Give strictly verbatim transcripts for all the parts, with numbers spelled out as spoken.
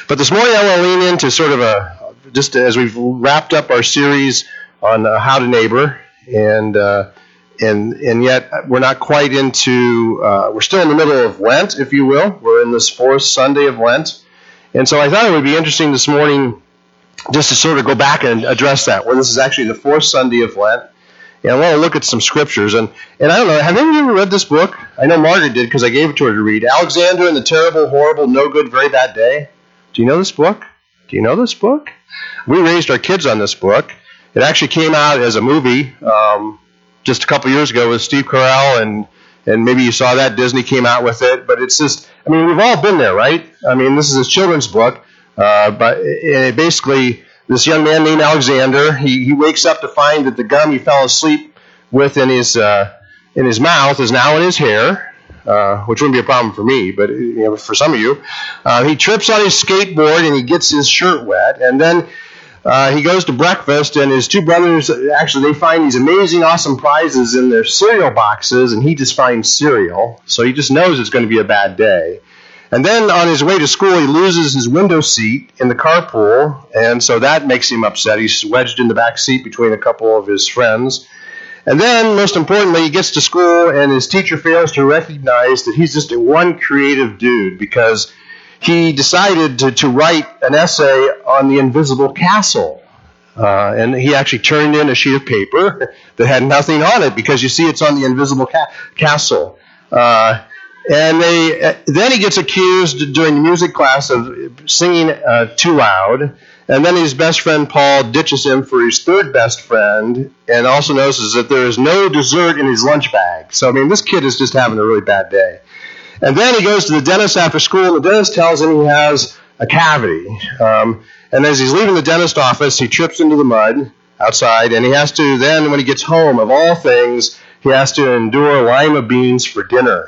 But this morning I want to lean into sort of a, just as we've wrapped up our series on uh, how to neighbor, and uh, and and yet we're not quite into, uh, we're still in the middle of Lent, if you will. We're in this fourth Sunday of Lent. And so I thought it would be interesting this morning just to sort of go back and address that, where this is actually the fourth Sunday of Lent. And I want to look at some scriptures. And, and I don't know, have any of you ever read this book? I know Margaret did because I gave it to her to read. Alexander and the Terrible, Horrible, No Good, Very Bad Day. Do you know this book? Do you know this book? We raised our kids on this book. It actually came out as a movie um, just a couple years ago with Steve Carell, and and maybe you saw that. Disney came out with it. But it's just, I mean, we've all been there, right? I mean, this is a children's book. Uh, but it basically, this young man named Alexander, he, he wakes up to find that the gum he fell asleep with in his uh, in his mouth is now in his hair, uh, which wouldn't be a problem for me, but you know, for some of you. Uh, he trips on his skateboard and he gets his shirt wet, and then uh, he goes to breakfast, and his two brothers, actually, they find these amazing, awesome prizes in their cereal boxes, and he just finds cereal, so he just knows it's going to be a bad day. And then on his way to school, he loses his window seat in the carpool, and so that makes him upset. He's wedged in the back seat between a couple of his friends. And then, most importantly, he gets to school, and his teacher fails to recognize that he's just a one creative dude, because he decided to, to write an essay on the invisible castle. Uh, and he actually turned in a sheet of paper that had nothing on it, because you see it's on the invisible ca- castle. Uh, and they uh, then he gets accused during the music class of singing uh, too loud. And then his best friend Paul ditches him for his third best friend, and also notices that there is no dessert in his lunch bag. So, I mean, this kid is just having a really bad day. And then he goes to the dentist after school, and the dentist tells him he has a cavity. Um, and as he's leaving the dentist office, he trips into the mud outside, and he has to then, when he gets home, of all things, he has to endure lima beans for dinner.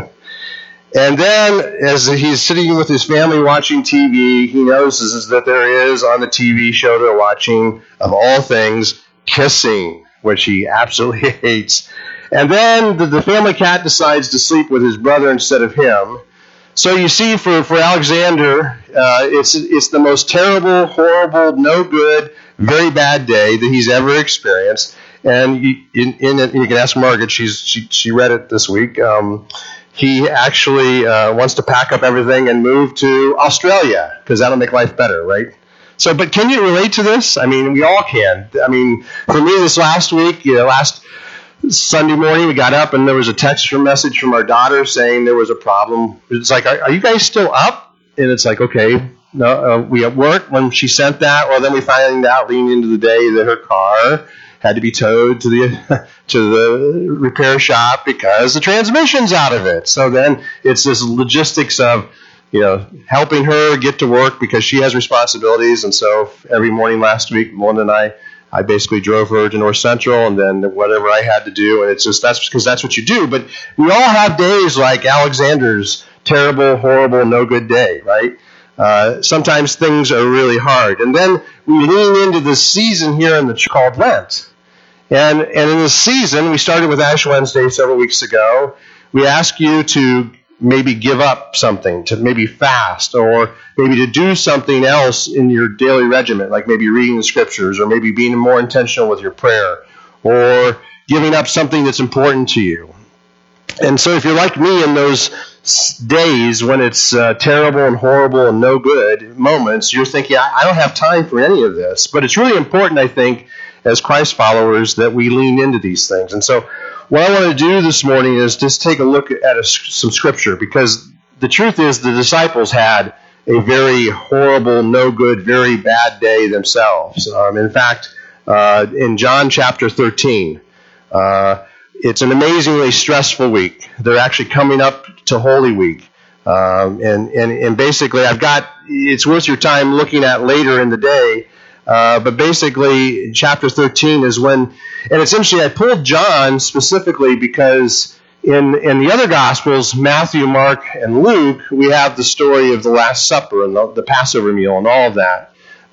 And then, as he's sitting with his family watching T V, he notices that there is on the T V show they're watching, of all things, kissing, which he absolutely hates. And then the, the family cat decides to sleep with his brother instead of him. So you see, for, for Alexander, uh, it's it's the most terrible, horrible, no good, very bad day that he's ever experienced. And you, in, in it, you can ask Margaret; she's she she read it this week. Um, he actually uh, wants to pack up everything and move to Australia because that'll make life better, right? So, but can you relate to this? I mean, we all can. I mean, for me, this last week, you know, last Sunday morning, we got up and there was a text or message from our daughter saying there was a problem. It's like, are, are you guys still up? And it's like, okay, no, uh, we at work when she sent that. Well, then we find out leading into the day that her car had to be towed to the to the repair shop because the transmission's out of it. So then it's this logistics of, you know, helping her get to work because she has responsibilities. And so every morning last week, Melinda and I, I basically drove her to North Central and then whatever I had to do. And it's just, that's because that's what you do. But we all have days like Alexander's terrible, horrible, no good day, right? Uh, sometimes things are really hard. And then we lean into this season here in the church called Lent. And, and in this season, we started with Ash Wednesday several weeks ago. We ask you to maybe give up something, to maybe fast, or maybe to do something else in your daily regimen, like maybe reading the scriptures, or maybe being more intentional with your prayer, or giving up something that's important to you. And so if you're like me in those days when it's uh, terrible and horrible and no good moments, you're thinking, I, I don't have time for any of this. But it's really important, I think, as Christ followers, that we lean into these things. And so what I want to do this morning is just take a look at a, some scripture, because the truth is the disciples had a very horrible, no good, very bad day themselves. Um, in fact, uh, in John chapter thirteen, uh, it's an amazingly stressful week. They're actually coming up to Holy Week. Um, and, and, and basically, I've got, it's worth your time looking at later in the day. Uh, but basically, chapter thirteen is when, and it's interesting, I pulled John specifically because in, in the other Gospels, Matthew, Mark, and Luke, we have the story of the Last Supper and the, the Passover meal and all of that.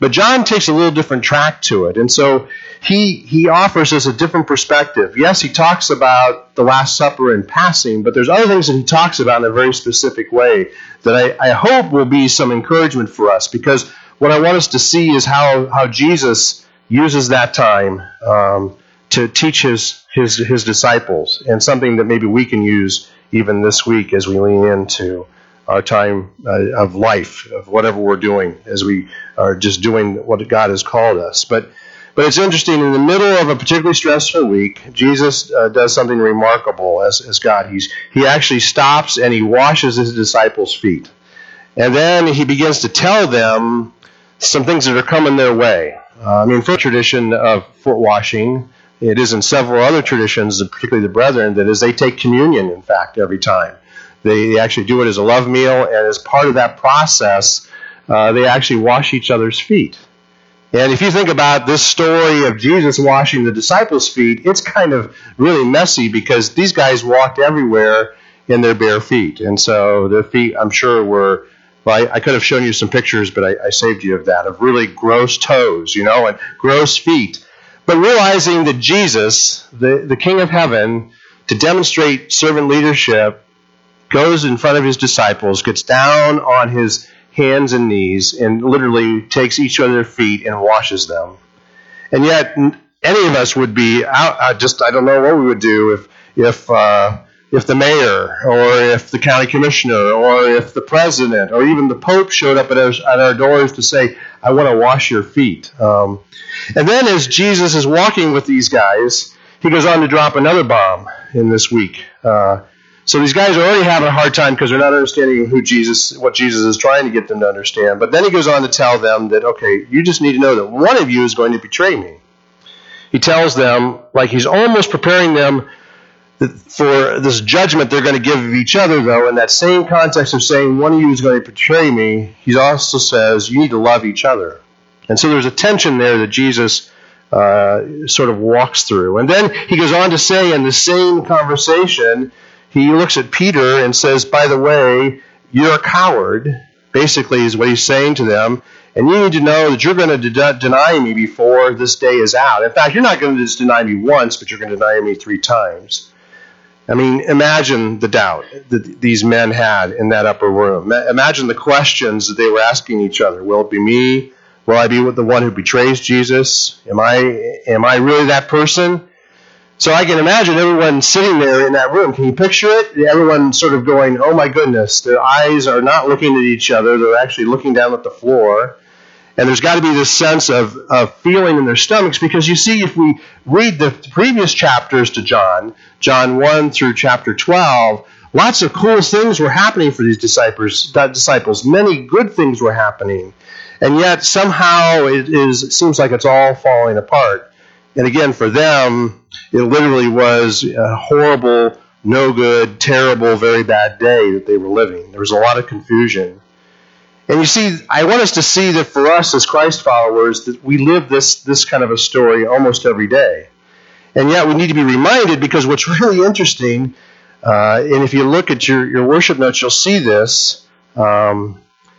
But John takes a little different track to it. And so he he offers us a different perspective. Yes, he talks about the Last Supper in passing, but there's other things that he talks about in a very specific way that I, I hope will be some encouragement for us, because what I want us to see is how, how Jesus uses that time um, to teach his, his, his disciples, and something that maybe we can use even this week as we lean into our time uh, of life, of whatever we're doing, as we are just doing what God has called us. But but it's interesting, in the middle of a particularly stressful week, Jesus uh, does something remarkable as, as God. He's, he actually stops and he washes his disciples' feet. And then he begins to tell them some things that are coming their way. Uh, I mean, for the tradition of foot washing, it is in several other traditions, particularly the Brethren, that is they take communion, in fact, every time. They actually do it as a love meal, and as part of that process, uh, they actually wash each other's feet. And if you think about this story of Jesus washing the disciples' feet, it's kind of really messy, because these guys walked everywhere in their bare feet. And so their feet, I'm sure, were, well, I, I could have shown you some pictures, but I, I saved you of that, of really gross toes, you know, and gross feet. But realizing that Jesus, the, the King of Heaven, to demonstrate servant leadership, goes in front of his disciples, gets down on his hands and knees, and literally takes each of their feet and washes them. And yet, any of us would be out, uh, just, I don't know what we would do if if uh, if the mayor, or if the county commissioner, or if the president, or even the Pope showed up at our, at our doors to say, I want to wash your feet. Um, and then as Jesus is walking with these guys, he goes on to drop another bomb in this week. Uh, So these guys are already having a hard time because they're not understanding who Jesus, what Jesus is trying to get them to understand. But then he goes on to tell them that, okay, you just need to know that one of you is going to betray me. He tells them, like he's almost preparing them for this judgment they're going to give of each other, though, in that same context of saying one of you is going to betray me, he also says you need to love each other. And so there's a tension there that Jesus uh, sort of walks through. And then he goes on to say in the same conversation, he looks at Peter and says, by the way, you're a coward, basically is what he's saying to them, and you need to know that you're going to de- deny me before this day is out. In fact, you're not going to just deny me once, but you're going to deny me three times. I mean, imagine the doubt that these men had in that upper room. Imagine the questions that they were asking each other. Will it be me? Will I be the one who betrays Jesus? Am I, am I really that person? So I can imagine everyone sitting there in that room. Can you picture it? Everyone sort of going, oh my goodness, their eyes are not looking at each other. They're actually looking down at the floor. And there's got to be this sense of, of feeling in their stomachs, because you see, if we read the previous chapters to John, John one through chapter twelve, lots of cool things were happening for these disciples. disciples. Many good things were happening. And yet somehow it is it seems like it's all falling apart. And again, for them, it literally was a horrible, no good, terrible, very bad day that they were living. There was a lot of confusion. And you see, I want us to see that for us as Christ followers, that we live this, this kind of a story almost every day. And yet we need to be reminded, because what's really interesting, uh, and if you look at your, your worship notes, you'll see this, um,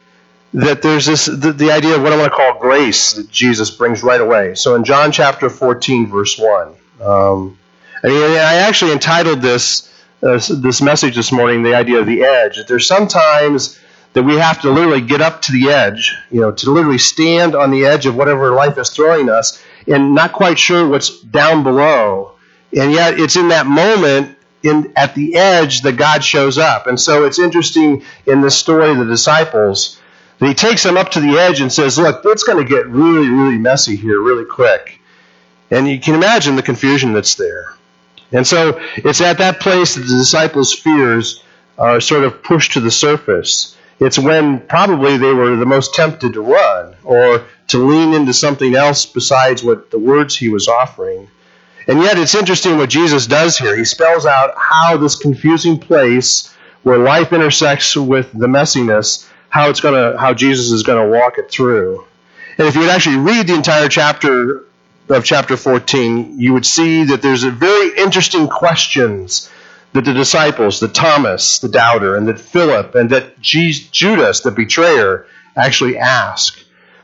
that there's this the, the idea of what I want to call grace that Jesus brings right away. So in John chapter fourteen, verse one, um, I mean, I actually entitled this uh, this message this morning, the idea of the edge. That there's sometimes that we have to literally get up to the edge, you know, to literally stand on the edge of whatever life is throwing us, and not quite sure what's down below. And yet it's in that moment, in at the edge, that God shows up. And so it's interesting in this story of the disciples, that he takes them up to the edge and says, look, it's going to get really, really messy here really quick. And you can imagine the confusion that's there. And so it's at that place that the disciples' fears are sort of pushed to the surface. It's when probably they were the most tempted to run or to lean into something else besides what the words he was offering. And yet it's interesting what Jesus does here. He spells out how this confusing place where life intersects with the messiness, how it's going to, how Jesus is going to walk it through. And if you would actually read the entire chapter of chapter fourteen, you would see that there's a very interesting questions that the disciples, that Thomas, the doubter, and that Philip, and that Judas, the betrayer, actually ask.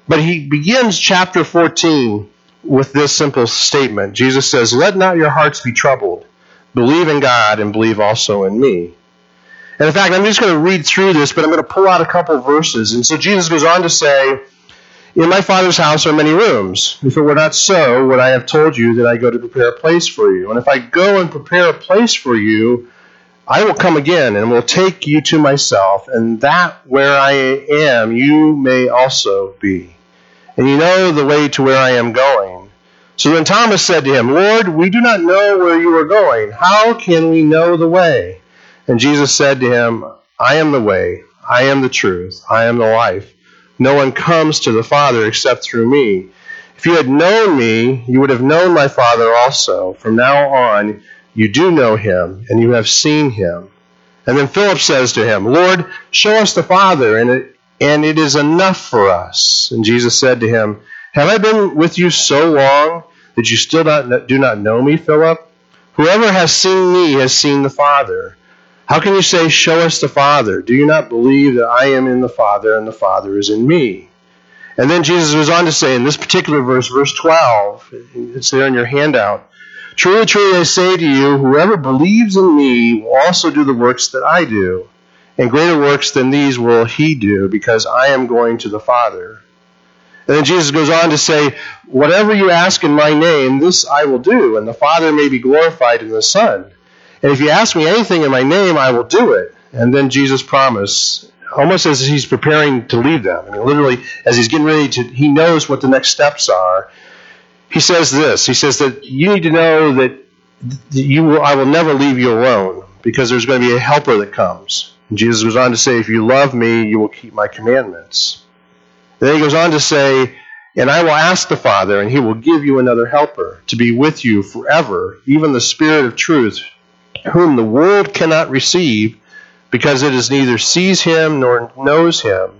But he begins chapter fourteen with this simple statement. Jesus says, "Let not your hearts be troubled. Believe in God and believe also in me." And in fact, I'm just going to read through this, but I'm going to pull out a couple verses. And so Jesus goes on to say, "In my Father's house are many rooms. If it were not so, would I have told you that I go to prepare a place for you? And if I go and prepare a place for you, I will come again and will take you to myself, and that where I am, you may also be. And you know the way to where I am going." So then Thomas said to him, "Lord, we do not know where you are going. How can we know the way?" And Jesus said to him, "I am the way, I am the truth, I am the life. No one comes to the Father except through me. If you had known me, you would have known my Father also. From now on, you do know him, and you have seen him." And then Philip says to him, "Lord, show us the Father, and it, and it is enough for us." And Jesus said to him, "Have I been with you so long that you still not, do not know me, Philip? Whoever has seen me has seen the Father. How can you say, 'Show us the Father'? Do you not believe that I am in the Father and the Father is in me?" And then Jesus goes on to say in this particular verse, verse twelve, it's there in your handout, "Truly, truly, I say to you, whoever believes in me will also do the works that I do. And greater works than these will he do, because I am going to the Father." And then Jesus goes on to say, "Whatever you ask in my name, this I will do, and the Father may be glorified in the Son. And if you ask me anything in my name, I will do it." And then Jesus promised, almost as he's preparing to leave them. I mean, literally, as he's getting ready to, he knows what the next steps are. He says this. He says that you need to know that you will, I will never leave you alone, because there's going to be a helper that comes. And Jesus goes on to say, "If you love me, you will keep my commandments." And then he goes on to say, "And I will ask the Father, and he will give you another helper to be with you forever, even the Spirit of truth, whom the world cannot receive, because it is neither sees him nor knows him.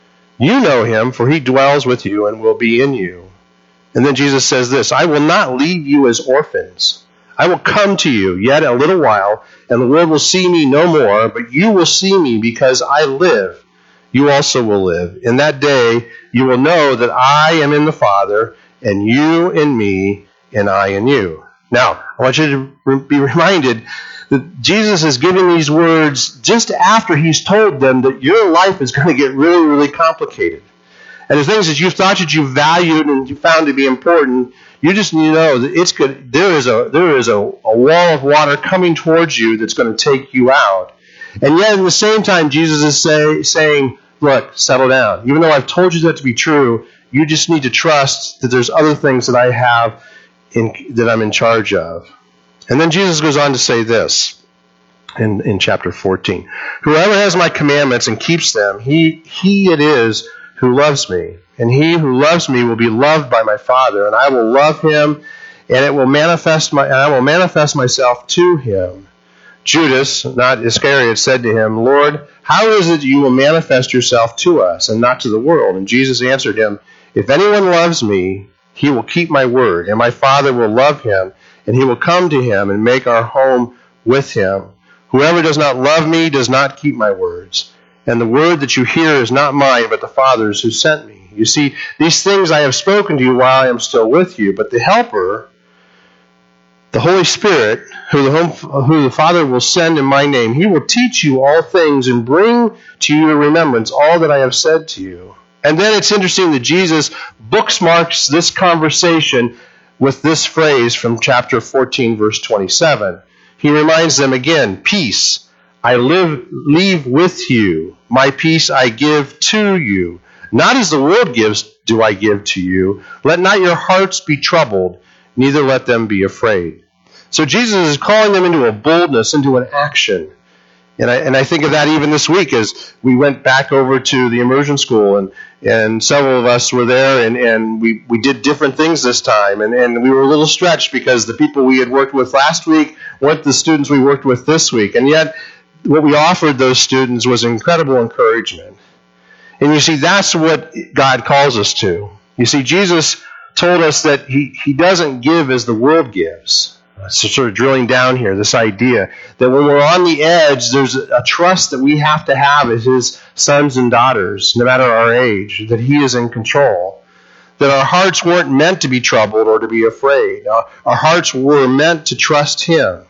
You know him, for he dwells with you and will be in you." And then Jesus says this, "I will not leave you as orphans. I will come to you yet a little while, and the world will see me no more, but you will see me because I live. You also will live. In that day you will know that I am in the Father, and you in me, and I in you." Now, I want you to be reminded that Jesus is giving these words just after he's told them that your life is going to get really, really complicated. And the things that you thought that you valued and you found to be important, you just need to know that it's good. There is a there is a, a wall of water coming towards you that's going to take you out. And yet, at the same time, Jesus is say, saying, "Look, settle down. Even though I've told you that to be true, you just need to trust that there's other things that I have in, that I'm in charge of." And then Jesus goes on to say this in, in chapter fourteen. "Whoever has my commandments and keeps them, he he it is who loves me. And he who loves me will be loved by my Father, and I will love him, and it will manifest my and I will manifest myself to him." Judas, not Iscariot, said to him, "Lord, how is it you will manifest yourself to us and not to the world?" And Jesus answered him, "If anyone loves me, he will keep my word, and my Father will love him, and he will come to him and make our home with him. Whoever does not love me does not keep my words. And the word that you hear is not mine, but the Father's who sent me. You see, these things I have spoken to you while I am still with you, but the Helper, the Holy Spirit, who the, home, who the Father will send in my name, he will teach you all things and bring to your remembrance all that I have said to you." And then it's interesting that Jesus bookmarks this conversation with this phrase from chapter fourteen, verse twenty-seven. He reminds them again, "Peace I live, leave with you. My peace I give to you. Not as the world gives do I give to you. Let not your hearts be troubled, neither let them be afraid." So Jesus is calling them into a boldness, into an action. And I, and I think of that even this week as we went back over to the immersion school, and, and several of us were there, and, and we, we did different things this time. And, and we were a little stretched because the people we had worked with last week weren't the students we worked with this week. And yet what we offered those students was incredible encouragement. And you see, that's what God calls us to. You see, Jesus told us that he, he doesn't give as the world gives. So sort of drilling down here, this idea that when we're on the edge, there's a trust that we have to have as his sons and daughters, no matter our age, that he is in control. that our hearts weren't meant to be troubled or to be afraid. Our, our hearts were meant to trust Him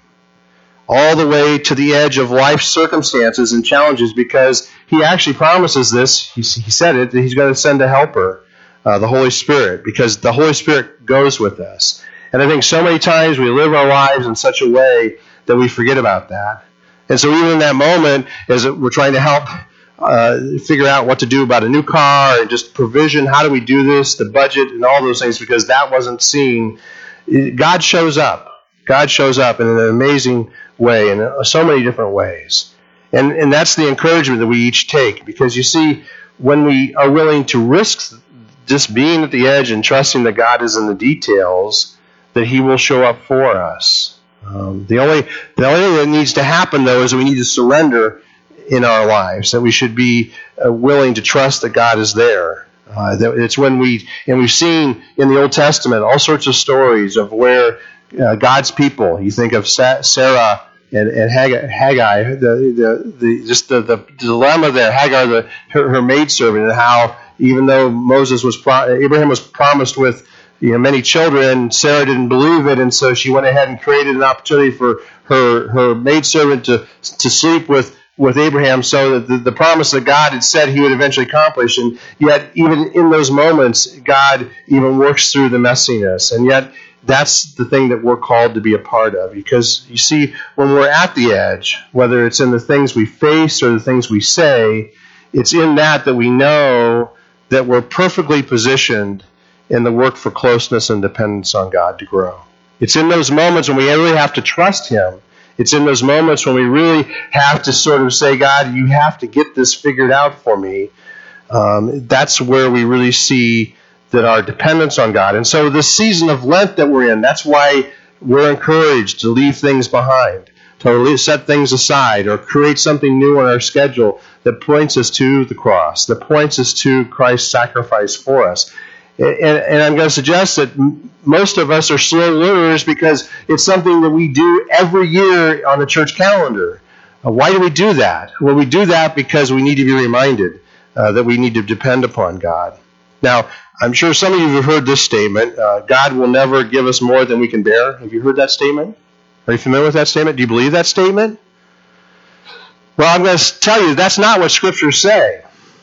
all the way to the edge of life's circumstances and challenges, because He actually promises this. He, he said it, that He's going to send a helper, uh, the Holy Spirit, because the Holy Spirit goes with us. And I think so many times we live our lives in such a way that we forget about that. And so even in that moment, as we're trying to help uh, figure out what to do about a new car and just provision, how do we do this, the budget and all those things, because that wasn't seen, God shows up. God shows up in an amazing way, in so many different ways. And and that's the encouragement that we each take, because you see, when we are willing to risk just being at the edge and trusting that God is in the details, that He will show up for us. Um, the only the only thing that needs to happen, though, is that we need to surrender in our lives, that we should be uh, willing to trust that God is there. Uh, that it's when we, and we've seen in the Old Testament all sorts of stories of where uh, God's people, you think of Sarah and, and Haggai, the, the, the, just the, the dilemma there, Hagar, the, her, her maidservant, and how even though Moses was, pro- Abraham was promised with you know, many children, Sarah didn't believe it, and so she went ahead and created an opportunity for her, her maidservant to, to sleep with with Abraham, so that the, the promise that God had said He would eventually accomplish. And yet, even in those moments, God even works through the messiness. And yet, that's the thing that we're called to be a part of. Because, you see, when we're at the edge, whether it's in the things we face or the things we say, it's in that that we know that we're perfectly positioned in the work for closeness and dependence on God to grow. It's in those moments when we really have to trust Him. It's in those moments when we really have to sort of say, God, you have to get this figured out for me. Um, that's where we really see that our dependence on God. And so this season of Lent that we're in, that's why we're encouraged to leave things behind, to set things aside, or create something new on our schedule that points us to the cross, that points us to Christ's sacrifice for us. And, and I'm going to suggest that most of us are slow learners because it's something that we do every year on the church calendar. Uh, why do we do that? Well, we do that because we need to be reminded uh, that we need to depend upon God. Now, I'm sure some of you have heard this statement, uh, God will never give us more than we can bear. Have you heard that statement? Are you familiar with that statement? Do you believe that statement? Well, I'm going to tell you that's not what Scriptures say.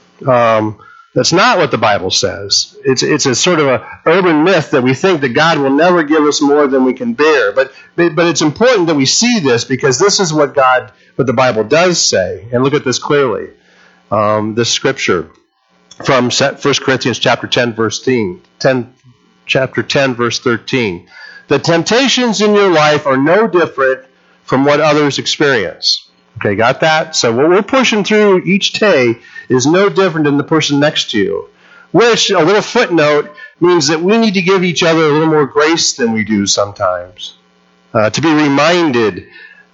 Um That's not what the Bible says. It's it's a sort of a urban myth that we think that God will never give us more than we can bear. But but it's important that we see this, because this is what God, what the Bible does say. And look at this clearly. Um, this scripture from First Corinthians chapter ten, verse ten, chapter ten, verse thirteen. The temptations in your life are no different from what others experience. Okay, got that? So what we're pushing through each day is no different than the person next to you. Which, a little footnote, means that we need to give each other a little more grace than we do sometimes. Uh, to be reminded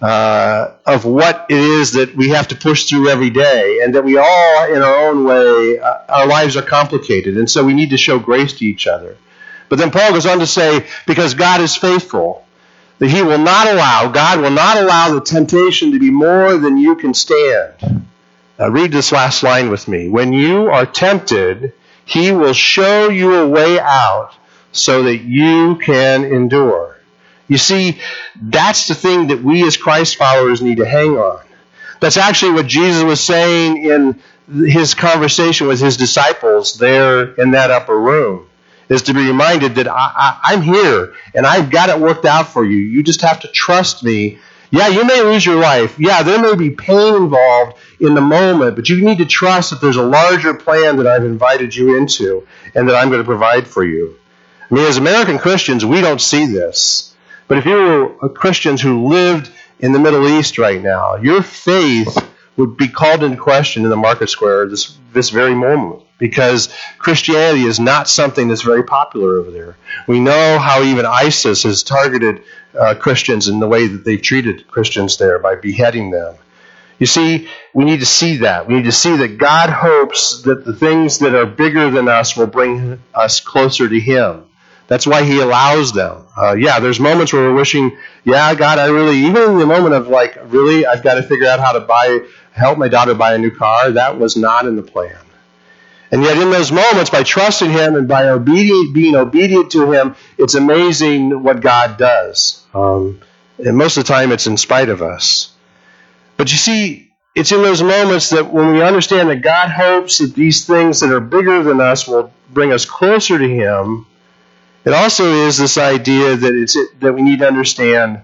uh, of what it is that we have to push through every day, and that we all, in our own way, uh, our lives are complicated, and so we need to show grace to each other. But then Paul goes on to say, because God is faithful, that He will not allow, God will not allow the temptation to be more than you can stand. Now read this last line with me. When you are tempted, He will show you a way out so that you can endure. You see, that's the thing that we as Christ followers need to hang on. That's actually what Jesus was saying in His conversation with His disciples there in that upper room. Is to be reminded that I, I, I'm here and I've got it worked out for you. You just have to trust me. Yeah, you may lose your life. Yeah, there may be pain involved in the moment, but you need to trust that there's a larger plan that I've invited you into and that I'm going to provide for you. I mean, as American Christians, we don't see this. But if you were Christians who lived in the Middle East right now, your faith would be called into question in the market square this, this very moment, because Christianity is not something that's very popular over there. We know how even ISIS has targeted uh, Christians in the way that they've treated Christians there by beheading them. You see, we need to see that. We need to see that God hopes that the things that are bigger than us will bring us closer to Him. That's why He allows them. Uh, yeah, there's moments where we're wishing, yeah, God, I really, even in the moment of like, really, I've got to figure out how to buy, help my daughter buy a new car. That was not in the plan. And yet in those moments, by trusting him and by obedient, being obedient to him, it's amazing what God does. Um, and most of the time, it's in spite of us. But you see, it's in those moments that when we understand that God hopes that these things that are bigger than us will bring us closer to him, it also is this idea that it's that we need to understand,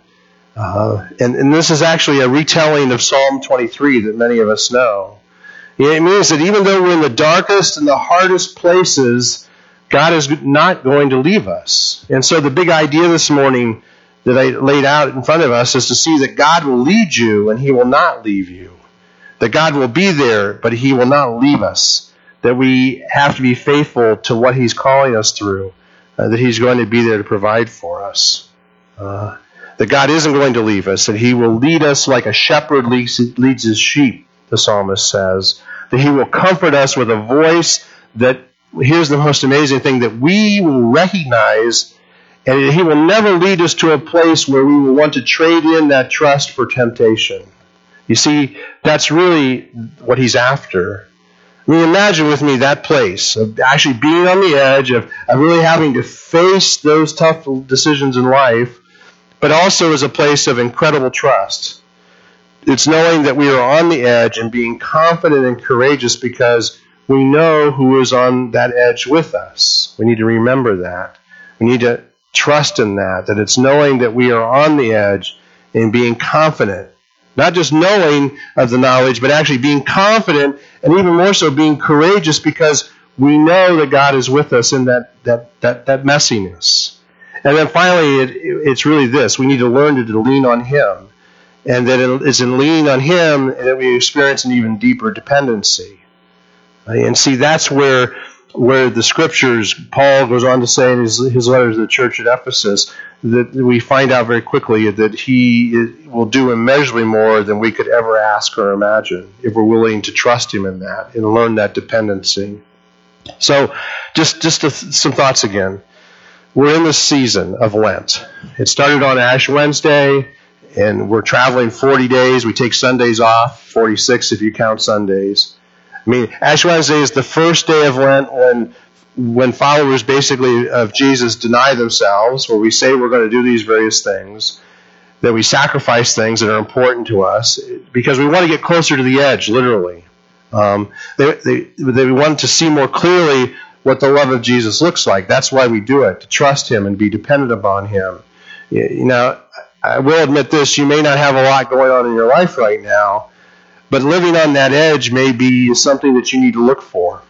uh, and, and this is actually a retelling of Psalm twenty-three that many of us know. It means that even though we're in the darkest and the hardest places, God is not going to leave us. And so the big idea this morning that I laid out in front of us is to see that God will lead you and he will not leave you. That God will be there, but he will not leave us. That we have to be faithful to what he's calling us through. Uh, that he's going to be there to provide for us. Uh, that God isn't going to leave us. That he will lead us like a shepherd leads, leads his sheep, the psalmist says. That he will comfort us with a voice that, here's the most amazing thing, that we will recognize, and he will never lead us to a place where we will want to trade in that trust for temptation. You see, that's really what he's after. I mean, imagine with me that place of actually being on the edge, of, of really having to face those tough decisions in life, but also as a place of incredible trust. It's knowing that we are on the edge and being confident and courageous because we know who is on that edge with us. We need to remember that. We need to trust in that, that it's knowing that we are on the edge and being confident. Not just knowing of the knowledge, but actually being confident and even more so being courageous because we know that God is with us in that that that, that messiness. And then finally, it, it's really this. We need to learn to, to lean on him. And that it's in leaning on him that we experience an even deeper dependency. And see, that's where where the scriptures, Paul goes on to say in his, his letter to the church at Ephesus, that we find out very quickly that he will do immeasurably more than we could ever ask or imagine if we're willing to trust him in that and learn that dependency. So just, just a, some thoughts again. We're in the season of Lent. It started on Ash Wednesday, and we're traveling forty days. We take Sundays off, forty-six if you count Sundays. I mean, Ash Wednesday is the first day of Lent when when followers basically of Jesus deny themselves, where we say we're going to do these various things, that we sacrifice things that are important to us because we want to get closer to the edge, literally. Um, they, they, they want to see more clearly what the love of Jesus looks like. That's why we do it, to trust him and be dependent upon him. You know, I will admit this, you may not have a lot going on in your life right now, but living on that edge may be something that you need to look for.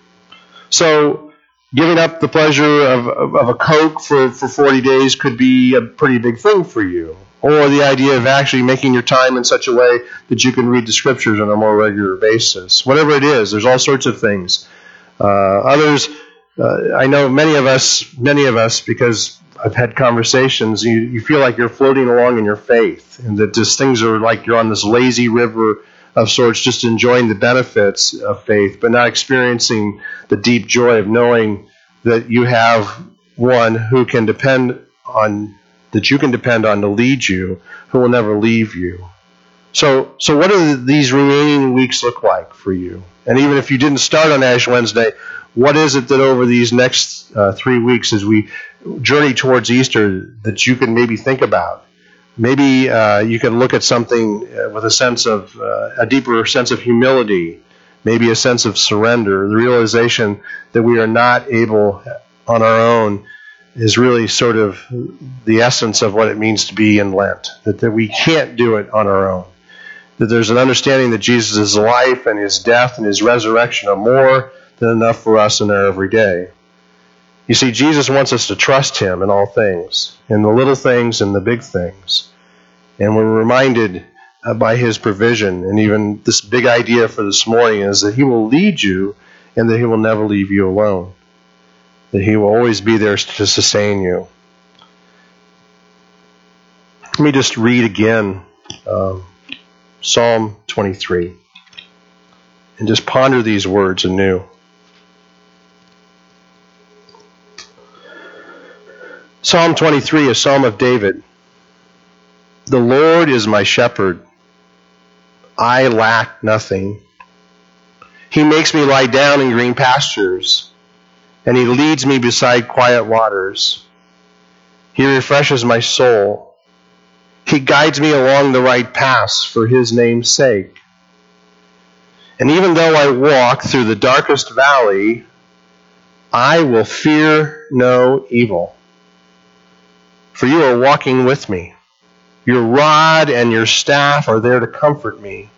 So giving up the pleasure of, of, of a Coke for, for forty days could be a pretty big thing for you. Or the idea of actually making your time in such a way that you can read the scriptures on a more regular basis. Whatever it is, there's all sorts of things. Uh, others, uh, I know many of us, many of us, because I've had conversations, you, you feel like you're floating along in your faith, and that just things are like you're on this lazy river of sorts, just enjoying the benefits of faith, but not experiencing the deep joy of knowing that you have one who can depend on, that you can depend on to lead you, who will never leave you. So, so what do these remaining weeks look like for you? And even if you didn't start on Ash Wednesday, what is it that over these next uh, three weeks as we journey towards Easter that you can maybe think about? Maybe uh, you can look at something uh, with a sense of, uh, a deeper sense of humility, maybe a sense of surrender, the realization that we are not able on our own is really sort of the essence of what it means to be in Lent, that, that we can't do it on our own, that there's an understanding that Jesus' life and his death and his resurrection are more than enough for us in our everyday. You see, Jesus wants us to trust him in all things, in the little things and the big things. And we're reminded uh, by his provision, and even this big idea for this morning is that he will lead you and that he will never leave you alone, that he will always be there to sustain you. Let me just read again um, Psalm twenty-three and just ponder these words anew. Psalm twenty-three, a psalm of David. The Lord is my shepherd. I lack nothing. He makes me lie down in green pastures, and he leads me beside quiet waters. He refreshes my soul. He guides me along the right paths for his name's sake. And even though I walk through the darkest valley, I will fear no evil. For you are walking with me. Your rod and your staff are there to comfort me.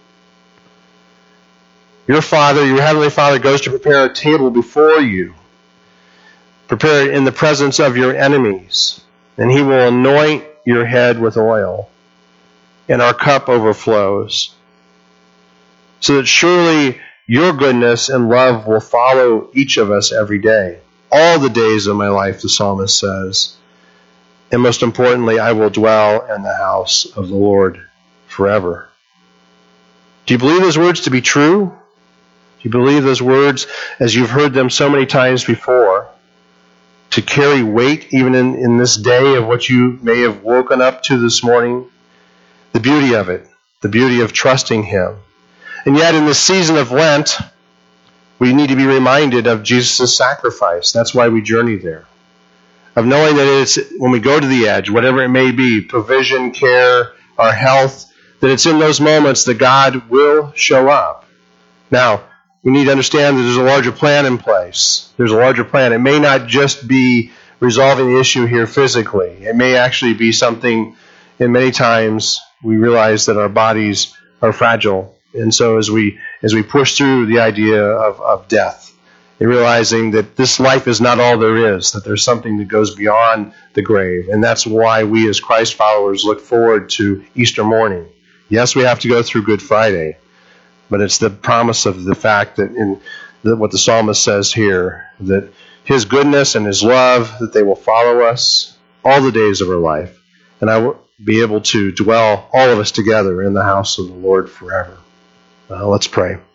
Your Father, your Heavenly Father, goes to prepare a table before you. Prepare it in the presence of your enemies. And he will anoint your head with oil. And our cup overflows. So that surely your goodness and love will follow each of us every day. All the days of my life, the psalmist says. And most importantly, I will dwell in the house of the Lord forever. Do you believe those words to be true? Do you believe those words, as you've heard them so many times before, to carry weight even in, in this day of what you may have woken up to this morning? The beauty of it, the beauty of trusting him. And yet in this season of Lent, we need to be reminded of Jesus' sacrifice. That's why we journey there. Of knowing that it's when we go to the edge, whatever it may be, provision, care, our health, that it's in those moments that God will show up. Now, we need to understand that there's a larger plan in place. There's a larger plan. It may not just be resolving the issue here physically. It may actually be something, and many times we realize that our bodies are fragile. And so as we as we push through the idea of, of death, and realizing that this life is not all there is, that there's something that goes beyond the grave. And that's why we as Christ followers look forward to Easter morning. Yes, we have to go through Good Friday, but it's the promise of the fact that in the, what the psalmist says here, that his goodness and his love, that they will follow us all the days of our life. And I will be able to dwell, all of us together, in the house of the Lord forever. Uh, let's pray.